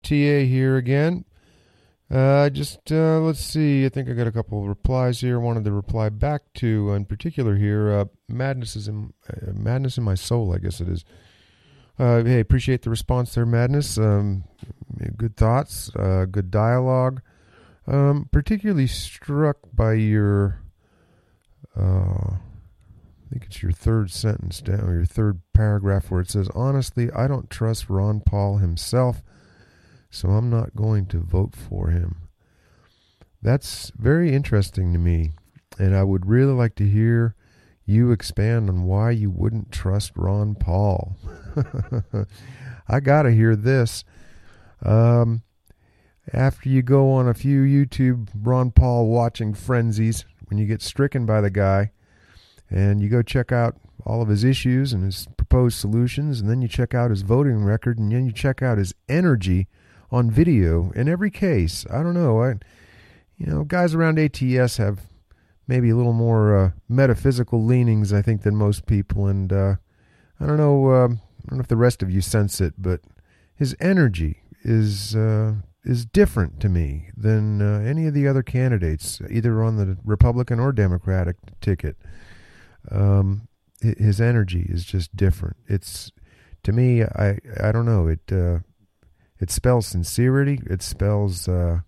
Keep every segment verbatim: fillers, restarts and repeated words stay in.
T A here again. Uh, just, uh, let's see. I think I got a couple of replies here. I wanted to reply back to, in particular here, uh, Madness is in, uh, Madness in My Soul, I guess it is. Uh, hey, appreciate the response there, Madness. Um, good thoughts, uh, good dialogue. Um, particularly struck by your, uh, I think it's your third sentence down, or your third paragraph where it says, honestly, I don't trust Ron Paul himself, so I'm not going to vote for him. That's very interesting to me, and I would really like to hear you expand on why you wouldn't trust Ron Paul. I gotta hear this. Um, after you go on a few YouTube Ron Paul watching frenzies, when you get stricken by the guy, and you go check out all of his issues and his proposed solutions, and then you check out his voting record, and then you check out his energy on video in every case. I don't know. I, you know, guys around A T S have maybe a little more uh, metaphysical leanings, I think, than most people. And uh, I don't know. Uh, I don't know if the rest of you sense it, but his energy is uh, is different to me than uh, any of the other candidates, either on the Republican or Democratic ticket. Um, his energy is just different. It's, to me, I I don't know. It uh, it spells sincerity. It spells uh,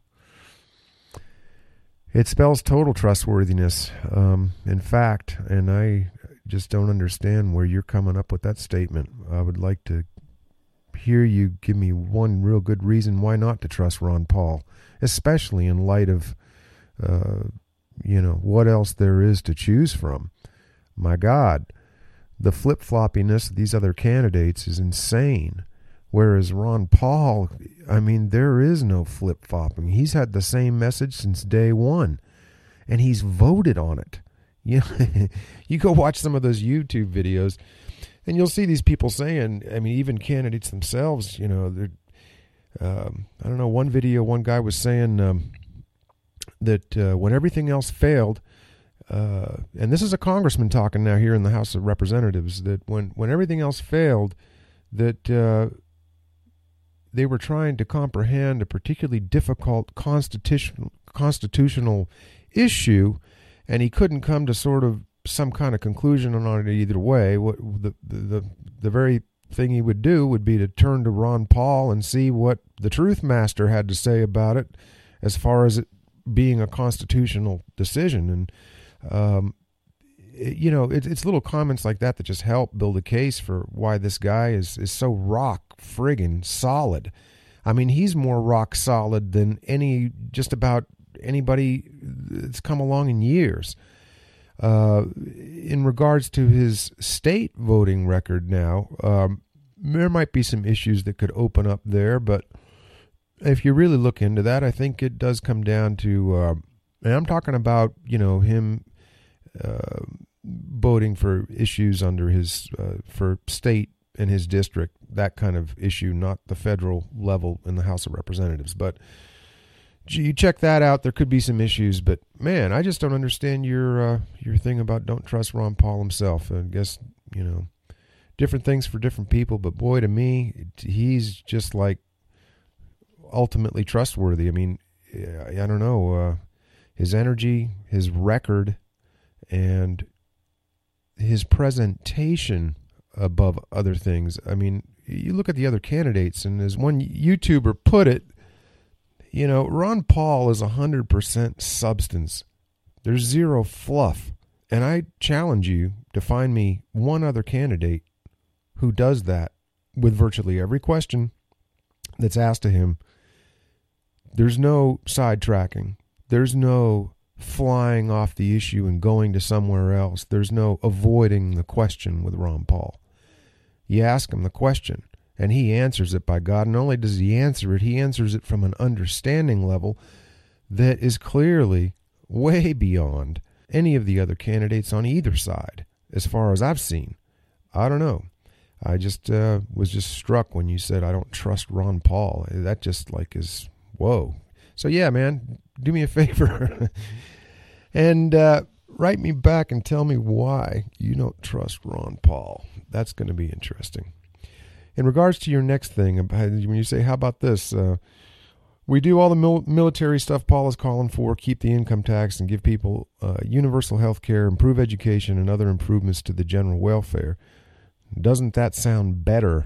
it spells total trustworthiness. Um, in fact, and I just don't understand where you're coming up with that statement. I would like to hear you give me one real good reason why not to trust Ron Paul, especially in light of uh, you know, what else there is to choose from. My God, the flip-floppiness of these other candidates is insane. Whereas Ron Paul, I mean, there is no flip-flopping. He's had the same message since day one, and he's voted on it. You know, you go watch some of those YouTube videos, and you'll see these people saying, I mean, even candidates themselves, you know, they're, um, I don't know, one video, one guy was saying um, that uh, when everything else failed, Uh, and this is a congressman talking now here in the House of Representatives, that when, when everything else failed, that uh, they were trying to comprehend a particularly difficult constitutional constitutional issue, and he couldn't come to sort of some kind of conclusion on it either way. What the the the very thing he would do would be to turn to Ron Paul and see what the Truth Master had to say about it, as far as it being a constitutional decision. And Um, it, you know, it, it's little comments like that that just help build a case for why this guy is, is so rock friggin' solid. I mean, he's more rock solid than any, just about anybody that's come along in years. Uh, in regards to his state voting record now, um, there might be some issues that could open up there, but if you really look into that, I think it does come down to, uh, and I'm talking about, you know, him uh, voting for issues under his, uh, for state in his district, that kind of issue, not the federal level in the House of Representatives. But you check that out, there could be some issues. But, man, I just don't understand your uh, your thing about don't trust Ron Paul himself. I guess, you know, different things for different people. But, boy, to me, he's just, like, ultimately trustworthy. I mean, I don't know, uh, his energy, his record, and his presentation above other things. I mean, you look at the other candidates, and as one YouTuber put it, you know, Ron Paul is one hundred percent substance. There's zero fluff. And I challenge you to find me one other candidate who does that with virtually every question that's asked to him. There's no sidetracking. There's no flying off the issue and going to somewhere else. There's no avoiding the question with Ron Paul. You ask him the question, and he answers it, by God. And not only does he answer it, he answers it from an understanding level that is clearly way beyond any of the other candidates on either side, as far as I've seen. I don't know. I just uh, was just struck when you said, I don't trust Ron Paul. That just like is, whoa. So yeah, man, do me a favor and uh, write me back and tell me why you don't trust Ron Paul. That's going to be interesting. in regards to your next thing, when you say, how about this? Uh, we do all the mil- military stuff Paul is calling for, keep the income tax and give people uh, universal health care, improve education, and other improvements to the general welfare. Doesn't that sound better?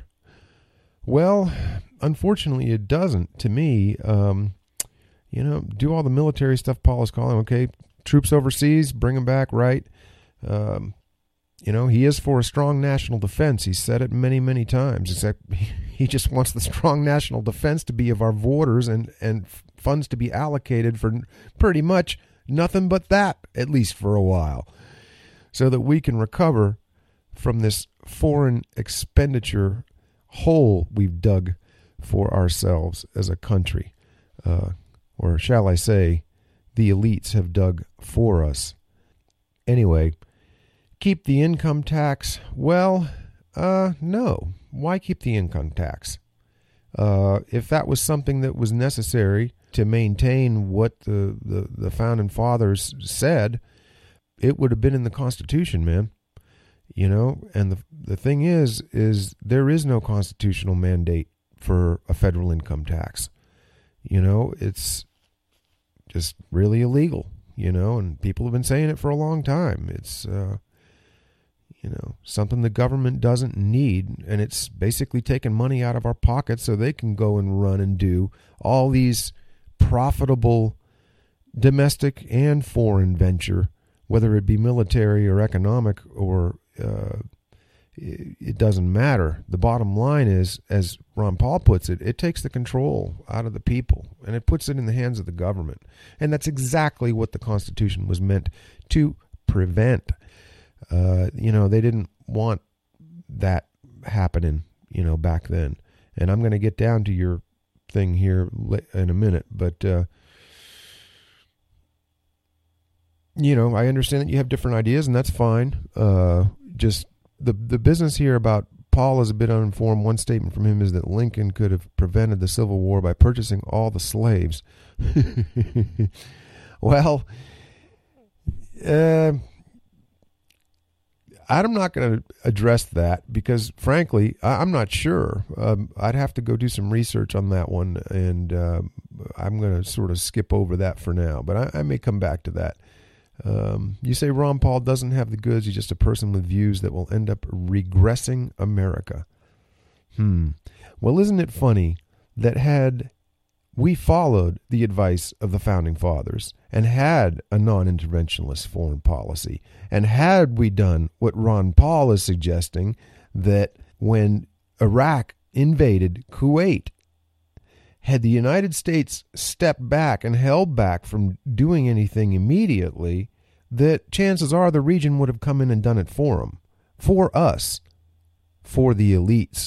Well, unfortunately, it doesn't to me. Um, you know, do all the military stuff Paul is calling, okay, troops overseas, bring them back, right? Um, you know, he is for a strong national defense. He's said it many, many times, except he just wants the strong national defense to be of our borders and, and funds to be allocated for pretty much nothing but that, at least for a while, so that we can recover from this foreign expenditure hole we've dug for ourselves as a country. Uh, or shall I say, the elites have dug for us. Anyway, keep the income tax? Well, uh, no. Why keep the income tax? Uh, if that was something that was necessary to maintain what the, the, the founding fathers said, it would have been in the Constitution, man. You know, and the the thing is, is there is no constitutional mandate for a federal income tax. You know, it's just really illegal, you know, and people have been saying it for a long time. It's, uh, you know, something the government doesn't need, and it's basically taking money out of our pockets so they can go and run and do all these profitable domestic and foreign venture, whether it be military or economic or uh, it, it doesn't matter. The bottom line is, as Ron Paul puts it, it takes the control out of the people and it puts it in the hands of the government. And that's exactly what the Constitution was meant to prevent. Uh, you know, they didn't want that happening, you know, back then. And I'm going to get down to your thing here in a minute, but uh, you know, I understand that you have different ideas, and that's fine. Uh, just the the business here about Paul is a bit uninformed. One statement from him is that Lincoln could have prevented the Civil War by purchasing all the slaves. Well, uh, I'm not going to address that because, frankly, I, I'm not sure. Um, I'd have to go do some research on that one, and uh, I'm going to sort of skip over that for now. But I, I may come back to that. Um, you say Ron Paul doesn't have the goods. He's just a person with views that will end up regressing America. Hmm. Well, isn't it funny that had we followed the advice of the Founding Fathers and had a non-interventionist foreign policy, and had we done what Ron Paul is suggesting, that when Iraq invaded Kuwait, had the United States stepped back and held back from doing anything immediately, that chances are the region would have come in and done it for them, for us, for the elites.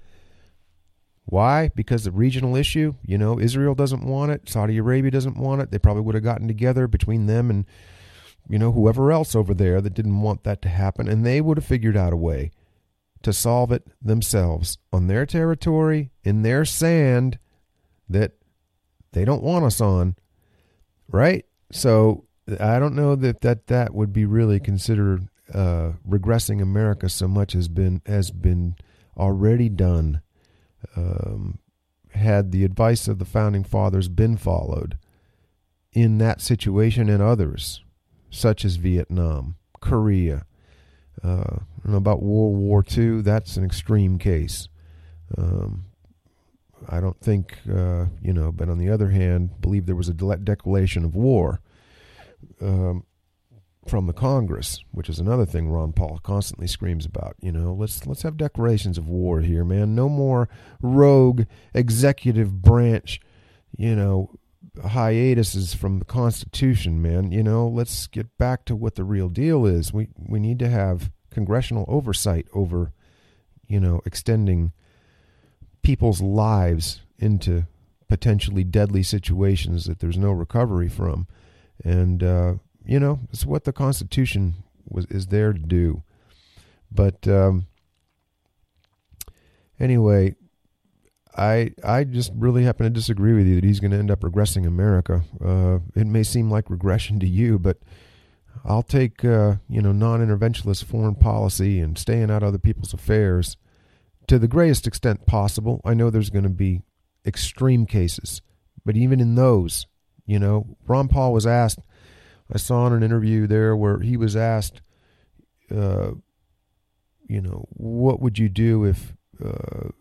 Why? Because the regional issue, you know, Israel doesn't want it, Saudi Arabia doesn't want it. They probably would have gotten together between them and, you know, whoever else over there that didn't want that to happen, and they would have figured out a way to solve it themselves on their territory, in their sand, that they don't want us on, right? So I don't know that that, that would be really considered uh, regressing America so much as been has been already done. Um, had the advice of the Founding Fathers been followed in that situation and others, such as Vietnam, Korea, uh, I don't know about World War Two, that's an extreme case. Um, I don't think, uh, you know, but on the other hand, believe there was a de- declaration of war um, from the Congress, which is another thing Ron Paul constantly screams about. You know, let's let's have declarations of war here, man. No more rogue executive branch, you know, hiatuses from the Constitution, man. You know, let's get back to what the real deal is. We we need to have congressional oversight over, you know, extending people's lives into potentially deadly situations that there's no recovery from. And, uh, you know, it's what the Constitution was is there to do. But um, anyway, I I just really happen to disagree with you that he's going to end up regressing America. Uh, it may seem like regression to you, but I'll take, uh, you know, non-interventionist foreign policy and staying out of other people's affairs to the greatest extent possible. I know there's going to be extreme cases, but even in those, you know, Ron Paul was asked, I saw in an interview there where he was asked, uh, you know, what would you do if, uh,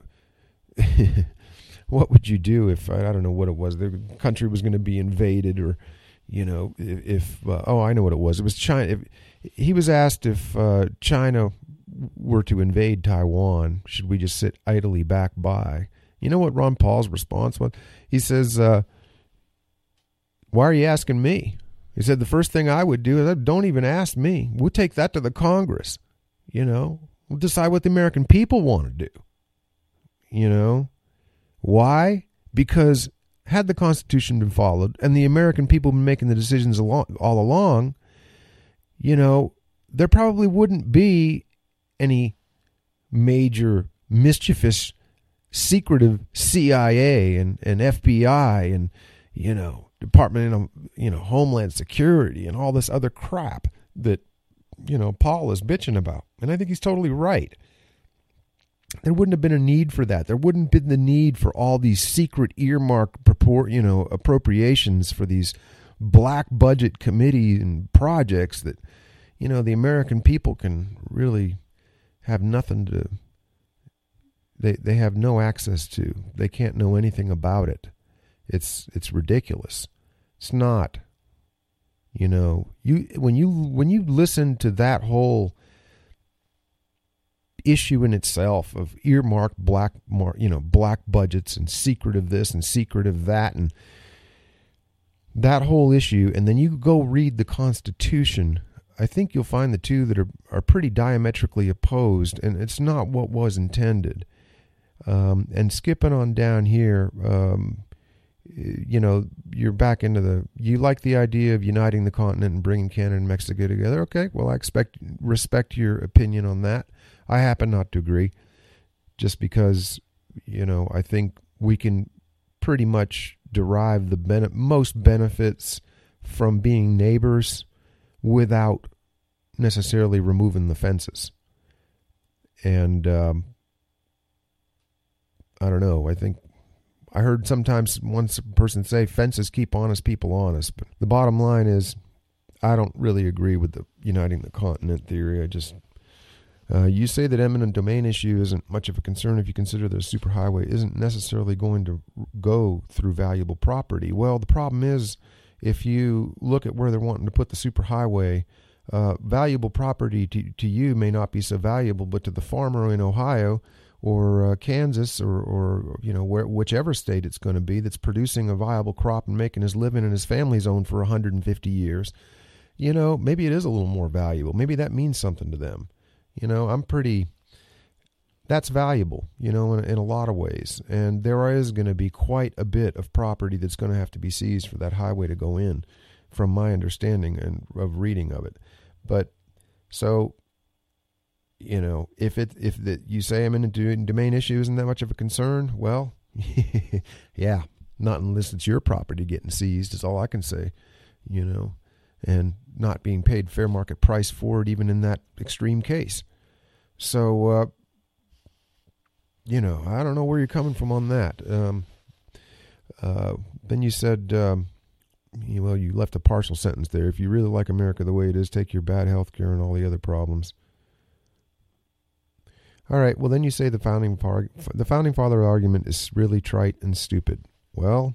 what would you do if, I don't know what it was, the country was going to be invaded, or, you know, if, if uh, oh, I know what it was. It was China. If, he was asked if uh, China were to invade Taiwan, should we just sit idly back by? You know what Ron Paul's response was? He says, uh, why are you asking me? He said, the first thing I would do is, don't even ask me. We'll take that to the Congress. You know, we'll decide what the American people want to do. You know, why? Because had the Constitution been followed and the American people been making the decisions along, all along, you know, there probably wouldn't be any major mischievous, secretive C I A and, and F B I and, you know, Department of, you know, Homeland Security and all this other crap that, you know, Paul is bitching about. And I think he's totally right. There wouldn't have been a need for that. There wouldn't have been the need for all these secret earmark, purport, you know, appropriations for these black budget committees and projects that, you know, the American people can really have nothing to, they, they have no access to. They can't know anything about it. It's it's ridiculous. It's not. You know, you when you when you listen to that whole issue in itself of earmarked black, mar, you know, black budgets and secretive this and secretive that and that whole issue, and then you go read the Constitution, I think you'll find the two that are are pretty diametrically opposed, and it's not what was intended. Um, and skipping on down here. Um, You know, you're back into the, you like the idea of uniting the continent and bringing Canada and Mexico together. Okay, well, I expect, respect your opinion on that. I happen not to agree, just because, you know, I think we can pretty much derive the bene- most benefits from being neighbors without necessarily removing the fences. And um, I don't know, I think, I heard sometimes one person say fences keep honest people honest, but the bottom line is I don't really agree with the uniting the continent theory. I just, uh, you say that eminent domain issue isn't much of a concern if you consider that a superhighway isn't necessarily going to go through valuable property. Well, the problem is if you look at where they're wanting to put the superhighway, uh, valuable property to, to you may not be so valuable, but to the farmer in Ohio or uh, Kansas or, or you know, where, whichever state it's going to be that's producing a viable crop and making his living and his family's own for one hundred fifty years, you know, maybe it is a little more valuable. Maybe that means something to them. You know, I'm pretty, that's valuable, you know, in, in a lot of ways. And there is going to be quite a bit of property that's going to have to be seized for that highway to go in, from my understanding and of reading of it. But so, you know, if it if the, you say I'm in a domain issue isn't that much of a concern, well, yeah, not unless it's your property getting seized is all I can say, you know, and not being paid fair market price for it, even in that extreme case. So, uh, you know, I don't know where you're coming from on that. Um, uh, then you said, um, you, well, you left a partial sentence there. If you really like America the way it is, take your bad health care and all the other problems. All right, well, then you say the founding par- the founding father argument is really trite and stupid. Well,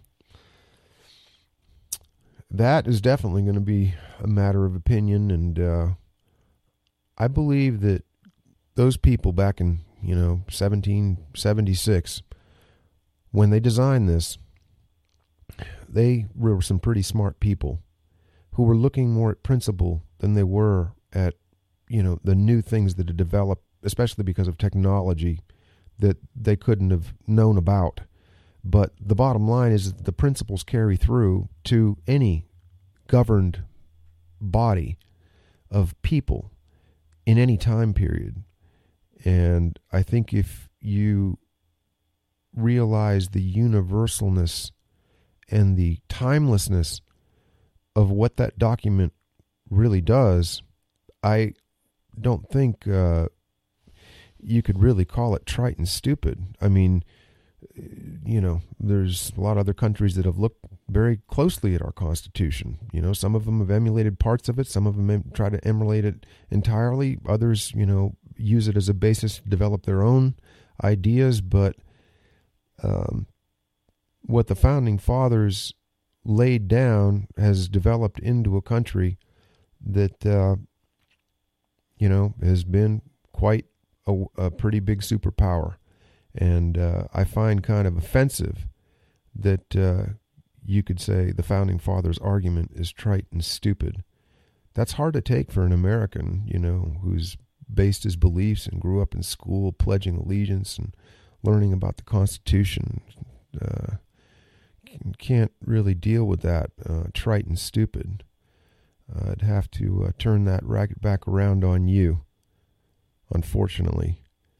that is definitely going to be a matter of opinion, and uh, I believe that those people back in, you know, seventeen seventy-six, when they designed this, they were some pretty smart people who were looking more at principle than they were at, you know, the new things that had developed, especially because of technology that they couldn't have known about. But the bottom line is that the principles carry through to any governed body of people in any time period. And I think if you realize the universalness and the timelessness of what that document really does, I don't think... Uh, you could really call it trite and stupid. I mean, you know, there's a lot of other countries that have looked very closely at our Constitution. You know, some of them have emulated parts of it. Some of them em- try to emulate it entirely. Others, you know, use it as a basis to develop their own ideas. But um, what the Founding Fathers laid down has developed into a country that, uh, you know, has been quite a, a pretty big superpower. And uh, I find kind of offensive that uh, you could say the Founding Fathers' argument is trite and stupid. That's hard to take for an American, you know, who's based his beliefs and grew up in school pledging allegiance and learning about the Constitution. Uh, can't really deal with that, uh, trite and stupid. Uh, I'd have to uh, turn that racket back around on you, unfortunately.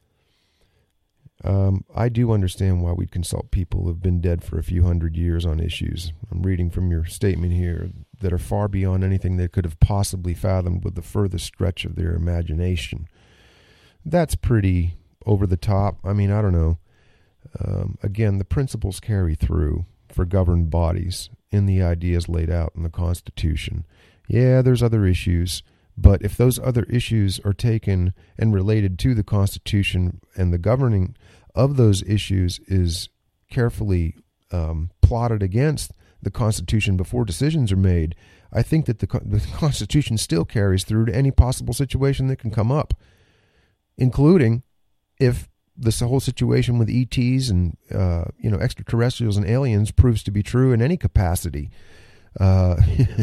Um, I do understand why we'd consult people who have been dead for a few hundred years on issues. I'm reading from your statement here that are far beyond anything they could have possibly fathomed with the furthest stretch of their imagination. That's pretty over the top. I mean, I don't know. Um, again, the principles carry through for governed bodies in the ideas laid out in the Constitution. Yeah, there's other issues. But if those other issues are taken and related to the Constitution and the governing of those issues is carefully um, plotted against the Constitution before decisions are made, I think that the, the Constitution still carries through to any possible situation that can come up, including if this whole situation with E Ts and uh, you know extraterrestrials and aliens proves to be true in any capacity. Uh,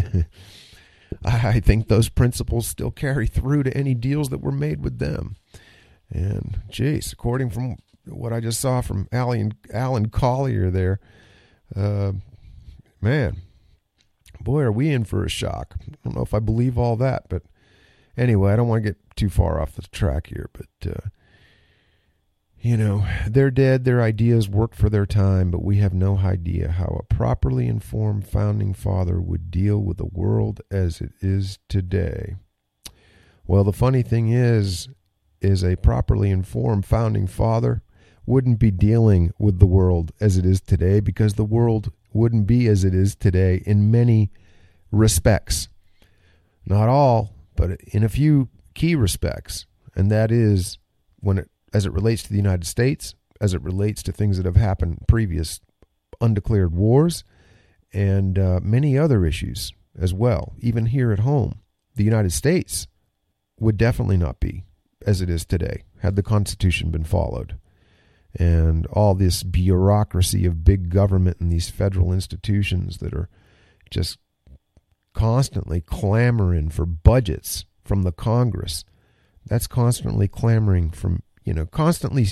I think those principles still carry through to any deals that were made with them. And, geez, according from what I just saw from Alan, Alan Collier there, uh, man, boy, are we in for a shock. I don't know if I believe all that, but anyway, I don't want to get too far off the track here, but, uh, you know, they're dead, their ideas worked for their time, but we have no idea how a properly informed founding father would deal with the world as it is today. Well, the funny thing is, is a properly informed founding father wouldn't be dealing with the world as it is today because the world wouldn't be as it is today in many respects. Not all, but in a few key respects. And that is when it as it relates to the United States, as it relates to things that have happened in previous undeclared wars, and uh, many other issues as well. Even here at home, the United States would definitely not be as it is today had the Constitution been followed. And all this bureaucracy of big government and these federal institutions that are just constantly clamoring for budgets from the Congress, that's constantly clamoring from You know, constantly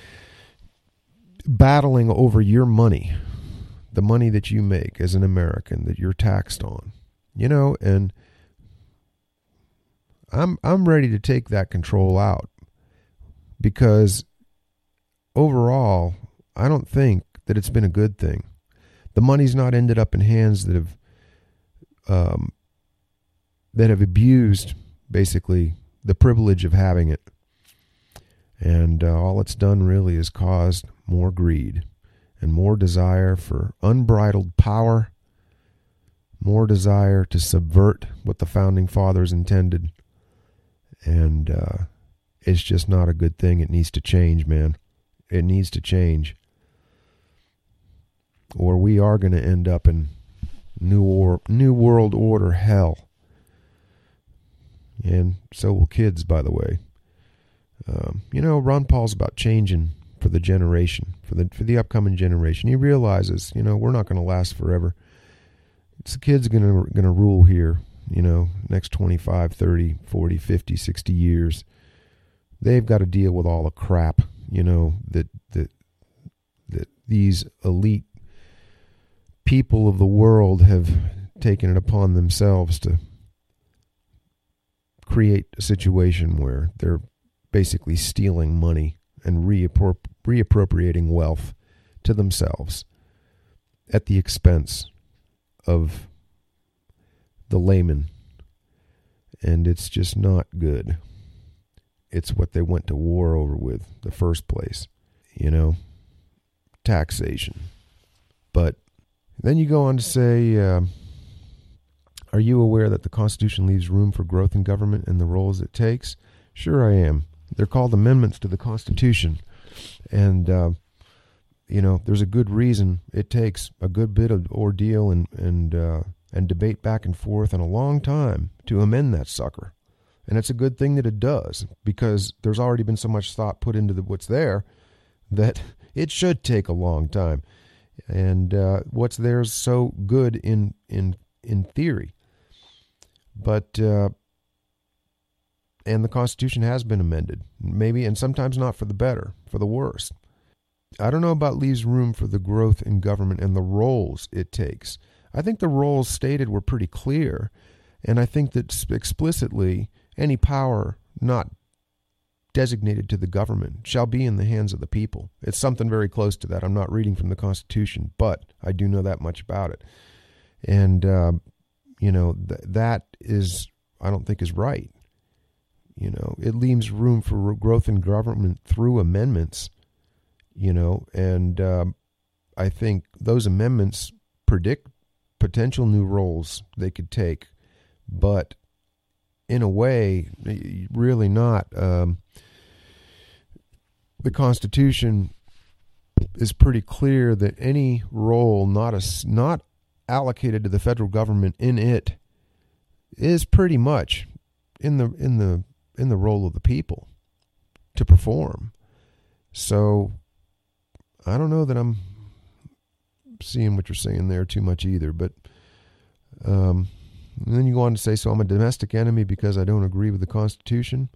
battling over your money, the money that you make as an American that you're taxed on, you know, and I'm I'm ready to take that control out because overall, I don't think that it's been a good thing. The money's not ended up in hands that have um, that have abused basically the privilege of having it. And uh, all it's done really is caused more greed and more desire for unbridled power, more desire to subvert what the Founding Fathers intended. And uh, it's just not a good thing. It needs to change, man. It needs to change. Or we are going to end up in new, or, new world order hell. And so will kids, by the way. Um, you know, Ron Paul's about changing for the generation, for the for the upcoming generation. He realizes, you know, we're not going to last forever. It's the kids going to going to rule here, you know, next twenty-five, thirty, forty, fifty, sixty years. They've got to deal with all the crap, you know, that that that these elite people of the world have taken it upon themselves to create a situation where they're basically stealing money and reappro- reappropriating wealth to themselves at the expense of the layman. And it's just not good. It's what they went to war over with the first place, you know, taxation. But then you go on to say, uh, are you aware that the Constitution leaves room for growth in government and the roles it takes? Sure I am. They're called amendments to the Constitution. And, uh, you know, there's a good reason it takes a good bit of ordeal and, and, uh, and debate back and forth and a long time to amend that sucker. And it's a good thing that it does, because there's already been so much thought put into the, what's there that it should take a long time. And uh, what's there is so good in in in theory. But, uh, and the Constitution has been amended, maybe, and sometimes not for the better, for the worse. I don't know about leaves room for the growth in government and the roles it takes. I think the roles stated were pretty clear, and I think that explicitly any power not designated to the government shall be in the hands of the people. It's something very close to that. I'm not reading from the Constitution, but I do know that much about it. And, uh, you know, th- that is, I don't think is right. You know, it leaves room for growth in government through amendments, you know, and um, I think those amendments predict potential new roles they could take, but in a way, really not. Um, the Constitution is pretty clear that any role not a, not allocated to the federal government in it is pretty much in the in the in the role of the people to perform. So I don't know that I'm seeing what you're saying there too much either, but um, and then you go on to say, so I'm a domestic enemy because I don't agree with the Constitution.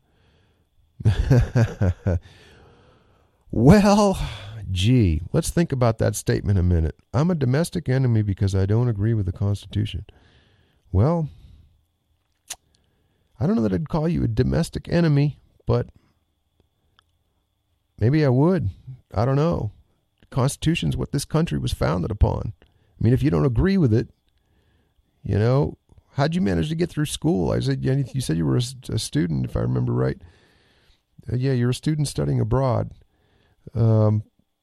Well, gee, let's think about that statement a minute. I'm a domestic enemy because I don't agree with the Constitution. Well, I don't know that I'd call you a domestic enemy, but maybe I would. I don't know. The Constitution's what this country was founded upon. I mean, if you don't agree with it, you know, how'd you manage to get through school? I said, you said you were a, a student, if I remember right. Uh, yeah, you're a student studying abroad. Um,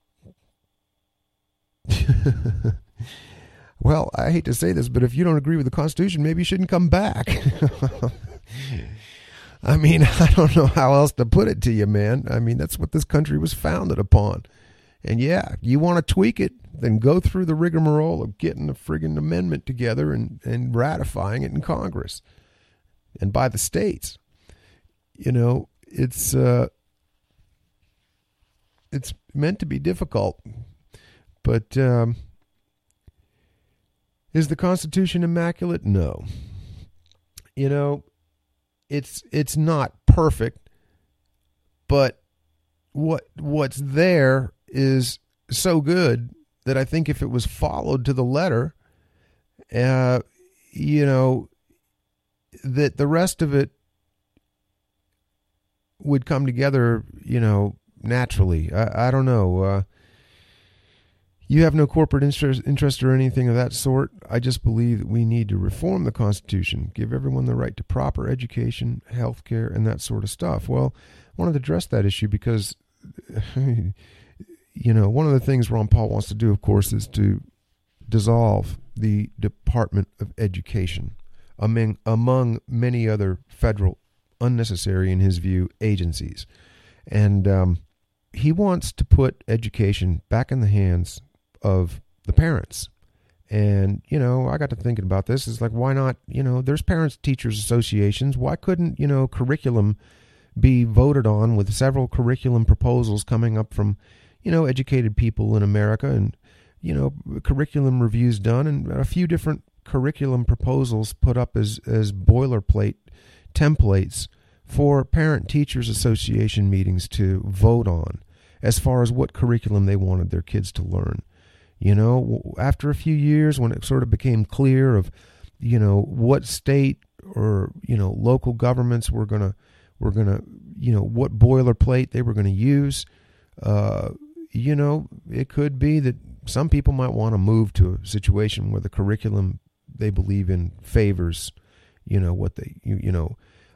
well, I hate to say this, but if you don't agree with the Constitution, maybe you shouldn't come back. I mean, I don't know how else to put it to you, man. I mean, that's what this country was founded upon. And yeah, you want to tweak it, then go through the rigmarole of getting a friggin' amendment together and, and ratifying it in Congress and by the states. You know, it's uh, it's meant to be difficult, but um, is the Constitution immaculate? No. You know, it's it's not perfect, but what what's there is so good that I think if it was followed to the letter, uh, you know, that the rest of it would come together, you know, naturally. I, I don't know. Uh, you have no corporate interest, interest or anything of that sort. I just believe that we need to reform the Constitution, give everyone the right to proper education, health care, and that sort of stuff. Well, I wanted to address that issue because, you know, one of the things Ron Paul wants to do, of course, is to dissolve the Department of Education, among, among many other federal, unnecessary, in his view, agencies. And um, he wants to put education back in the hands of the parents. And, you know, I got to thinking about this. It's like, why not, you know, there's parents teachers associations. Why couldn't, you know, curriculum be voted on with several curriculum proposals coming up from, you know, educated people in America, and, you know, curriculum reviews done, and a few different curriculum proposals put up as, as boilerplate templates for parent teachers association meetings to vote on as far as what curriculum they wanted their kids to learn. You know, after a few years, when it sort of became clear of, you know, what state or, you know, local governments were going to, were going to, you know, what boilerplate they were going to use, uh, you know, it could be that some people might want to move to a situation where the curriculum they believe in favors, you know, what they, you, you know,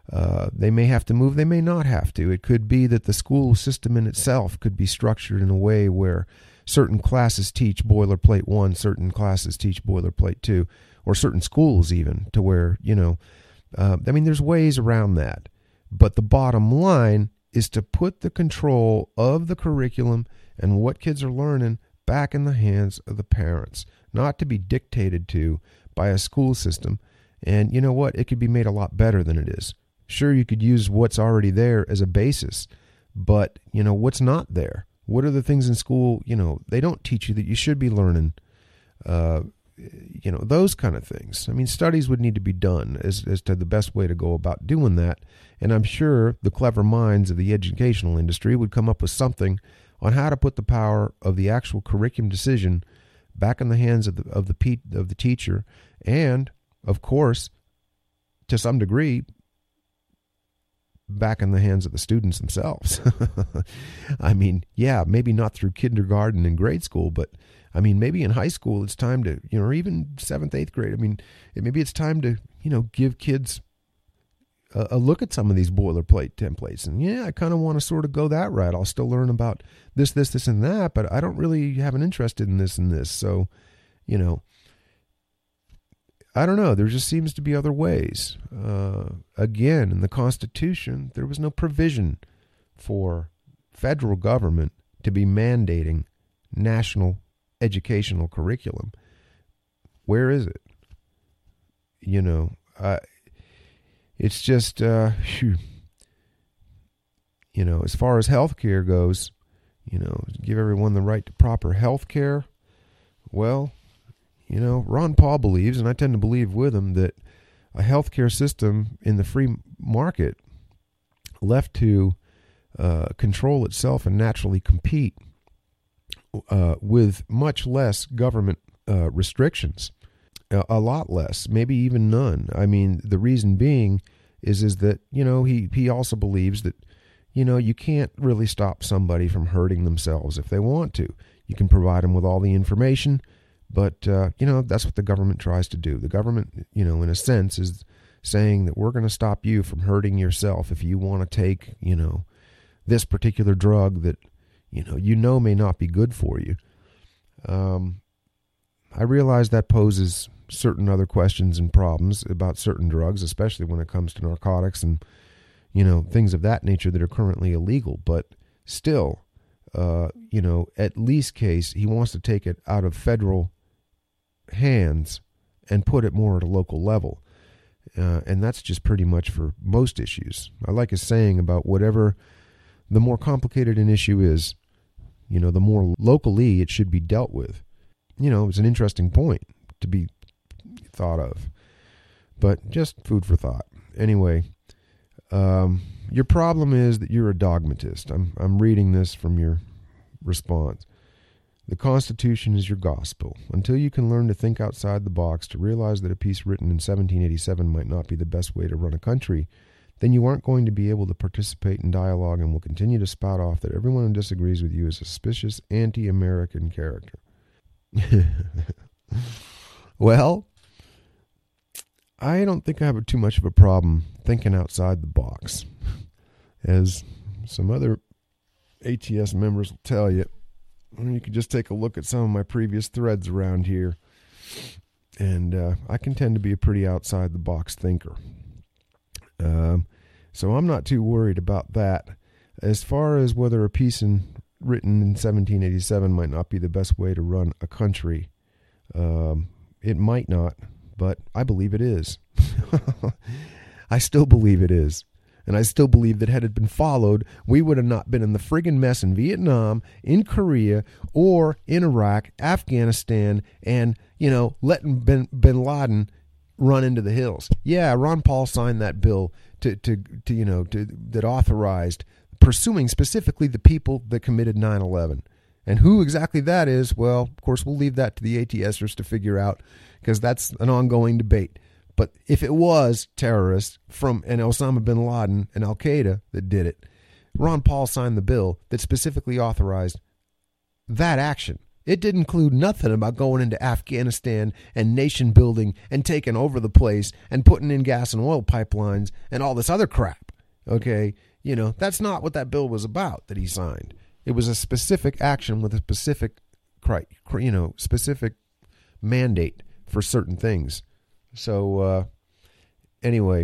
Uh, they may have to move, they may not have to. It could be that the school system in itself could be structured in a way where certain classes teach boilerplate one, certain classes teach boilerplate two, or certain schools even, to where, you know, uh, I mean, there's ways around that. But the bottom line is to put the control of the curriculum and what kids are learning back in the hands of the parents, not to be dictated to by a school system. And you know what? It could be made a lot better than it is. Sure, you could use what's already there as a basis, but, you know, what's not there? What are the things in school, you know, they don't teach you that you should be learning, uh, you know, those kind of things. I mean, studies would need to be done as, as to the best way to go about doing that. And I'm sure the clever minds of the educational industry would come up with something on how to put the power of the actual curriculum decision back in the hands of the, of the, pe- of the teacher. And, of course, to some degree, back in the hands of the students themselves. I mean, yeah, maybe not through kindergarten and grade school, but I mean, maybe in high school it's time to, you know, or even seventh, eighth grade. I mean, it, maybe it's time to, you know, give kids a, a look at some of these boilerplate templates. And yeah, I kind of want to sort of go that route. I'll still learn about this, this, this, and that, but I don't really have an interest in this and this. So, you know, I don't know. There just seems to be other ways. Uh, again, in the Constitution, there was no provision for federal government to be mandating national educational curriculum. Where is it? You know, uh, it's just, uh, phew. You know, as far as health care goes, you know, give everyone the right to proper health care. Well, you know, Ron Paul believes, and I tend to believe with him, that a healthcare system in the free market left to uh, control itself and naturally compete uh, with much less government uh, restrictions, a, a lot less, maybe even none. I mean, the reason being is is that, you know, he, he also believes that, you know, you can't really stop somebody from hurting themselves if they want to. You can provide them with all the information. But, uh, you know, that's what the government tries to do. The government, you know, in a sense, is saying that we're going to stop you from hurting yourself if you want to take, you know, this particular drug that, you know, you know may not be good for you. Um, I realize that poses certain other questions and problems about certain drugs, especially when it comes to narcotics and, you know, things of that nature that are currently illegal. But still, uh, you know, at least case, he wants to take it out of federal hands and put it more at a local level. Uh, and that's just pretty much for most issues. I like his saying about whatever, the more complicated an issue is, you know, the more locally it should be dealt with. You know, it's an interesting point to be thought of, but just food for thought. Anyway, um, your problem is that you're a dogmatist. I'm, I'm reading this from your response. The Constitution is your gospel. Until you can learn to think outside the box, to realize that a piece written in seventeen eighty-seven might not be the best way to run a country, then you aren't going to be able to participate in dialogue and will continue to spout off that everyone who disagrees with you is a suspicious anti-American character. Well, I don't think I have too much of a problem thinking outside the box. As some other A T S members will tell you, you can just take a look at some of my previous threads around here. And uh, I can tend to be a pretty outside-the-box thinker. Um, so I'm not too worried about that. As far as whether a piece in, written in seventeen eighty-seven might not be the best way to run a country, um, it might not, but I believe it is. I still believe it is. And I still believe that had it been followed, we would have not been in the friggin' mess in Vietnam, in Korea, or in Iraq, Afghanistan, and, you know, letting bin, bin Laden run into the hills. Yeah, Ron Paul signed that bill to, to, to you know, to, that authorized pursuing specifically the people that committed nine eleven. And who exactly that is, well, of course, we'll leave that to the ATSers to figure out, because that's an ongoing debate. But if it was terrorists from and Osama bin Laden and Al-Qaeda that did it, Ron Paul signed the bill that specifically authorized that action. It didn't include nothing about going into Afghanistan and nation building and taking over the place and putting in gas and oil pipelines and all this other crap. Okay, you know, that's not what that bill was about that he signed. It was a specific action with a specific, you know, specific mandate for certain things. So uh, anyway,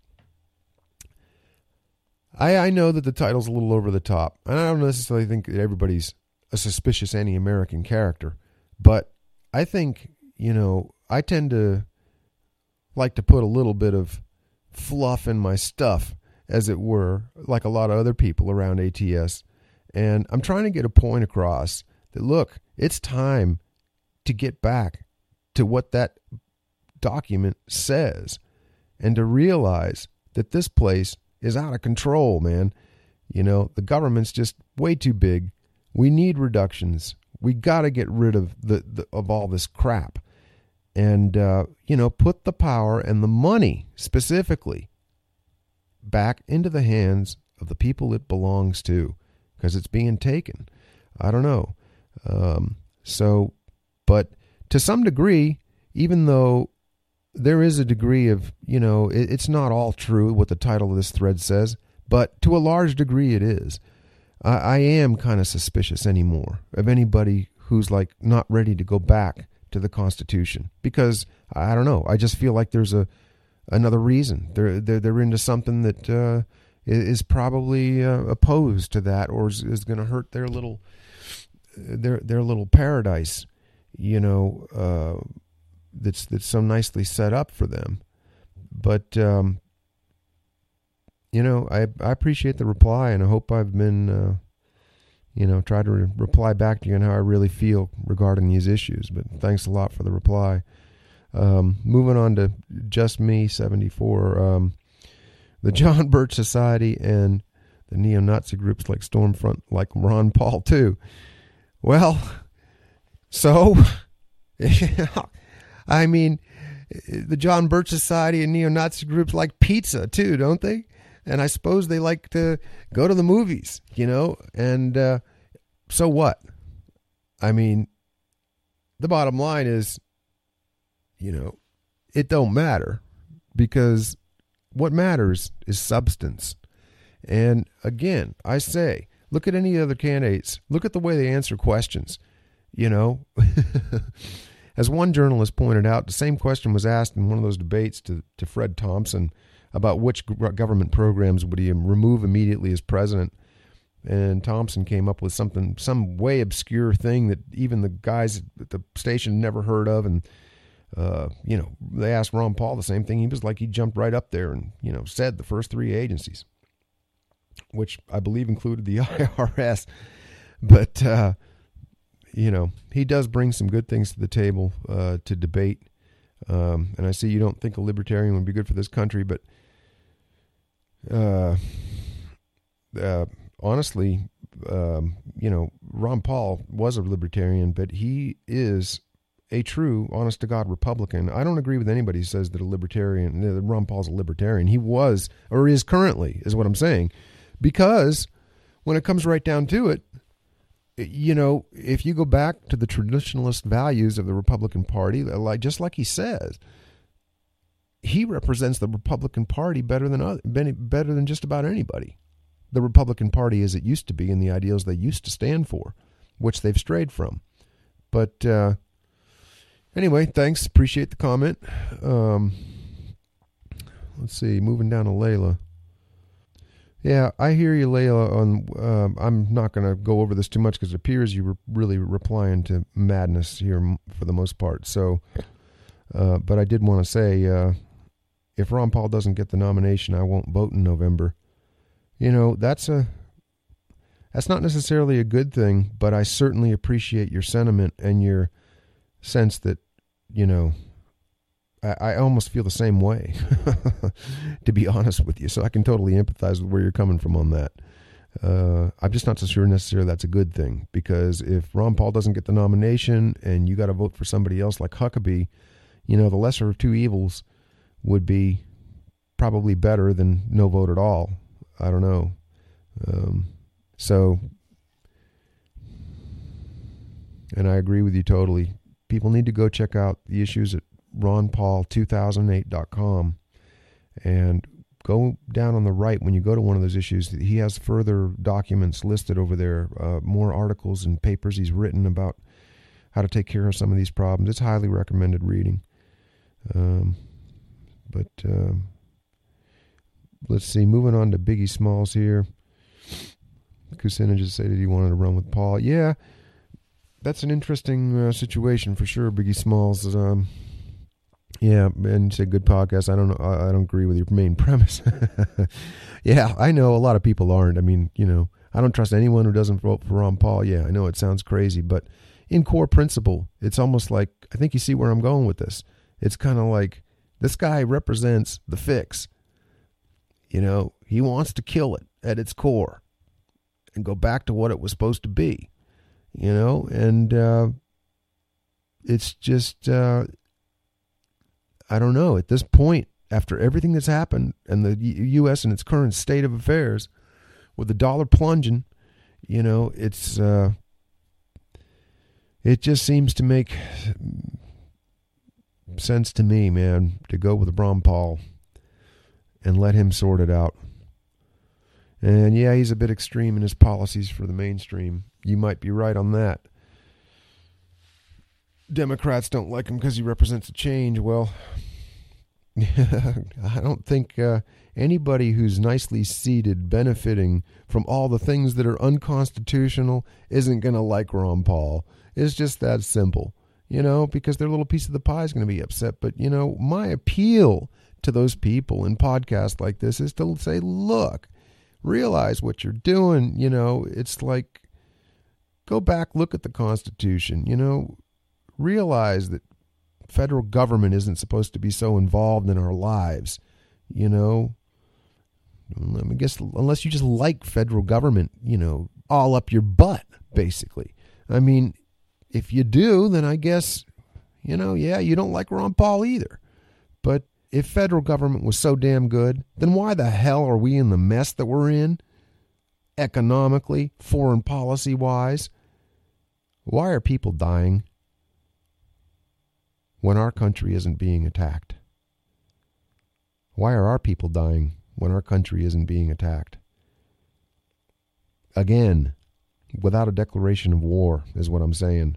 I I know that the title's a little over the top, and I don't necessarily think that everybody's a suspicious anti-American character, but I think, you know, I tend to like to put a little bit of fluff in my stuff, as it were, like a lot of other people around A T S. And I'm trying to get a point across that, look, it's time to get back to what that document says and to realize that this place is out of control, man. You know, the government's just way too big. We need reductions. We got to get rid of the, the of all this crap, and uh, you know, put the power and the money specifically back into the hands of the people it belongs to, because it's being taken. I don't know. Um, so, but to some degree, even though there is a degree of, you know, it, it's not all true what the title of this thread says, but to a large degree it is. I, I am kind of suspicious anymore of anybody who's like not ready to go back to the Constitution, because I don't know. I just feel like there's a another reason. They're they're, they're into something that uh, is probably uh, opposed to that, or is, is going to hurt their little their their little paradise, you know, uh, that's that's so nicely set up for them. But um, you know, I I appreciate the reply, and I hope I've been, uh, you know, try to re- reply back to you on how I really feel regarding these issues. But thanks a lot for the reply. Um, moving on to Just Me seventy-four, um, the John Birch Society and the neo-Nazi groups like Stormfront, like Ron Paul too. Well, so, I mean, the John Birch Society and neo-Nazi groups like pizza too, don't they? And I suppose they like to go to the movies, you know, and uh, so what? I mean, the bottom line is, you know, it don't matter, because what matters is substance. And again, I say, look at any other candidates. Look at the way they answer questions. You know, as one journalist pointed out, the same question was asked in one of those debates to, to Fred Thompson about which government programs would he remove immediately as president. And Thompson came up with something, some way obscure thing that even the guys at the station never heard of. And, uh, you know, they asked Ron Paul the same thing. He was like, he jumped right up there and, you know, said the first three agencies, which I believe included the I R S. But, uh, you know, he does bring some good things to the table uh, to debate. Um, and I see you don't think a libertarian would be good for this country, but uh, uh, honestly, um, you know, Ron Paul was a libertarian, but he is a true, honest-to-God Republican. I don't agree with anybody who says that a libertarian, that Ron Paul's a libertarian. He was, or is currently, is what I'm saying. Because when it comes right down to it, you know, if you go back to the traditionalist values of the Republican Party, like just like he says, he represents the Republican Party better than other, better than just about anybody. The Republican Party as it used to be and the ideals they used to stand for, which they've strayed from. But uh, anyway, thanks. Appreciate the comment. Um, let's see. Moving down to Layla. Yeah, I hear you, Layla. On um, I'm not going to go over this too much because it appears you were really replying to madness here for the most part. So, uh, but I did want to say, uh, if Ron Paul doesn't get the nomination, I won't vote in November. You know, that's a that's not necessarily a good thing, but I certainly appreciate your sentiment and your sense that, you know, I almost feel the same way, to be honest with you. So I can totally empathize with where you're coming from on that. Uh, I'm just not so sure necessarily that's a good thing, because if Ron Paul doesn't get the nomination and you got to vote for somebody else like Huckabee, you know, the lesser of two evils would be probably better than no vote at all. I don't know. Um, so and I agree with you totally. People need to go check out the issues at ron paul two thousand eight dot com and go down on the right when you go to one of those issues. He has further documents listed over there, uh, more articles and papers he's written about how to take care of some of these problems. It's highly recommended reading. Um, but uh, let's see, moving on to Biggie Smalls here. Kucinich just said that he wanted to run with Paul. Yeah, that's an interesting uh, situation for sure. Biggie Smalls, um, yeah, and you said good podcast. I don't know. I, I don't agree with your main premise. Yeah, I know a lot of people aren't. I mean, you know, I don't trust anyone who doesn't vote for Ron Paul. Yeah, I know it sounds crazy, but in core principle, it's almost like, I think you see where I'm going with this. It's kind of like this guy represents the fix. You know, he wants to kill it at its core and go back to what it was supposed to be, you know, and uh, it's just, uh, I don't know, at this point, after everything that's happened and the U S and its current state of affairs, with the dollar plunging, you know, it's, uh, it just seems to make sense to me, man, to go with Ron Paul and let him sort it out. And yeah, he's a bit extreme in his policies for the mainstream. You might be right on that. Democrats don't like him because he represents a change. Well, I don't think uh, anybody who's nicely seated benefiting from all the things that are unconstitutional isn't going to like Ron Paul. It's just that simple, you know, because their little piece of the pie is going to be upset. But, you know, my appeal to those people in podcasts like this is to say, look, realize what you're doing. You know, it's like, go back, look at the Constitution, you know, realize that federal government isn't supposed to be so involved in our lives, you know. I guess unless you just like federal government, you know, all up your butt, basically. I mean, if you do, then I guess, you know, yeah, you don't like Ron Paul either. But if federal government was so damn good, then why the hell are we in the mess that we're in? Economically, foreign policy wise. Why are people dying when our country isn't being attacked? Why are our people dying when our country isn't being attacked? Again, without a declaration of war, is what I'm saying.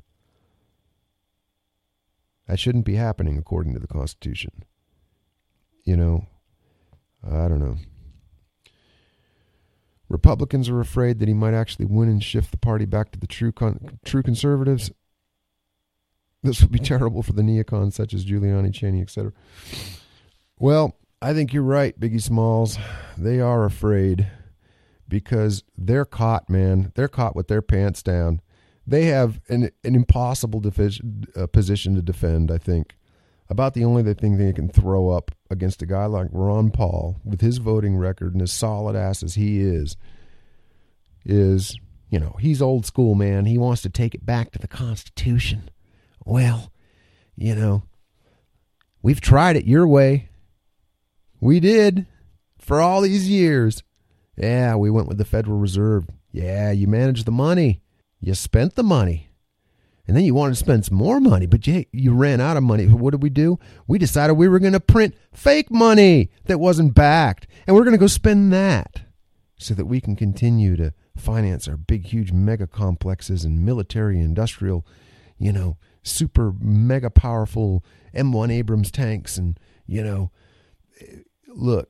That shouldn't be happening according to the Constitution. You know, I don't know. Republicans are afraid that he might actually win and shift the party back to the true con- true conservatives. This would be terrible for the neocons such as Giuliani, Cheney, et cetera. Well, I think you're right, Biggie Smalls. They are afraid because they're caught, man. They're caught with their pants down. They have an an impossible defi- uh, position to defend, I think. About the only thing they can throw up against a guy like Ron Paul, with his voting record and as solid ass as he is, is, you know, he's old school, man. He wants to take it back to the Constitution. Well, you know, we've tried it your way. We did for all these years. Yeah, we went with the Federal Reserve. Yeah, you managed the money. You spent the money. And then you wanted to spend some more money, but you, you ran out of money. What did we do? We decided we were going to print fake money that wasn't backed. And we're going to go spend that so that we can continue to finance our big, huge mega complexes and military, industrial, you know, super mega powerful M one Abrams tanks. And, you know, look,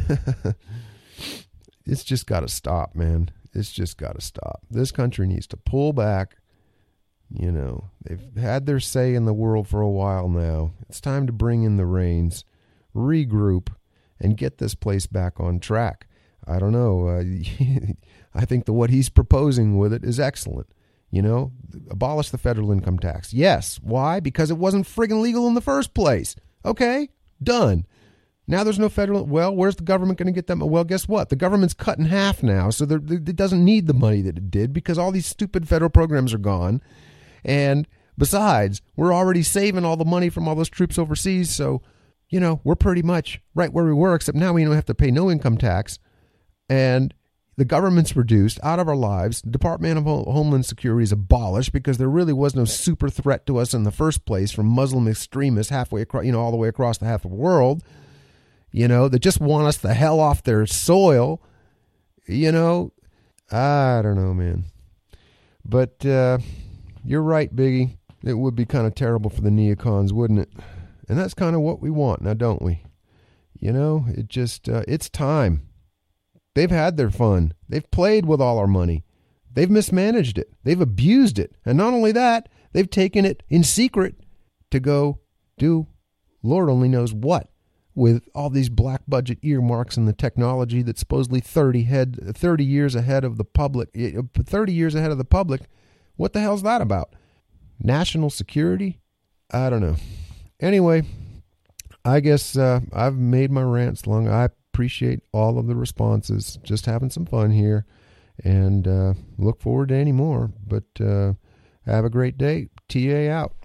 it's just got to stop, man. It's just got to stop. This country needs to pull back. You know, they've had their say in the world for a while now. It's time to bring in the reins, regroup, and get this place back on track. I don't know. Uh, I think that what he's proposing with it is excellent. You know, abolish the federal income tax. Yes. Why? Because it wasn't friggin' legal in the first place. Okay, done. Now there's no federal. Well, where's the government going to get them? Well, guess what? The government's cut in half now, so it doesn't need the money that it did because all these stupid federal programs are gone. And besides, we're already saving all the money from all those troops overseas. So, you know, we're pretty much right where we were, except now we don't have to pay no income tax. And the government's reduced out of our lives. The Department of Homeland Security is abolished because there really was no super threat to us in the first place from Muslim extremists halfway across, you know, all the way across the half of the world, you know, that just want us the hell off their soil, you know. I don't know, man. But uh, you're right, Biggie. It would be kind of terrible for the neocons, wouldn't it? And that's kind of what we want now, don't we? You know, it just, uh, it's time. They've had their fun. They've played with all our money. They've mismanaged it. They've abused it. And not only that, they've taken it in secret to go do Lord only knows what with all these black budget earmarks and the technology that's supposedly thirty head, thirty years ahead of the public. thirty years ahead of the public. What the hell's that about? National security? I don't know. Anyway, I guess uh, I've made my rants long. I appreciate all of the responses. Just having some fun here, and uh, look forward to any more. But uh, have a great day. T A out.